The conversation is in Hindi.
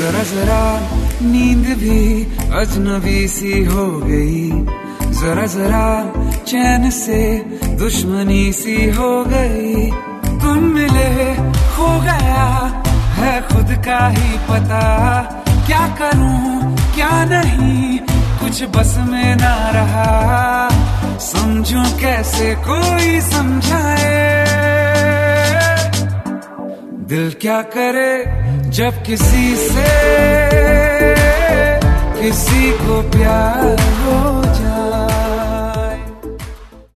जरा जरा नींद भी अजनबी सी हो गई, जरा जरा चैन से दुश्मनी सी हो गई। तुम मिले खो गया है खुद का ही पता, क्या करूं क्या नहीं कुछ बस में ना रहा। समझूं कैसे कोई समझाए, दिल क्या करे जब किसी से किसी को प्यार हो।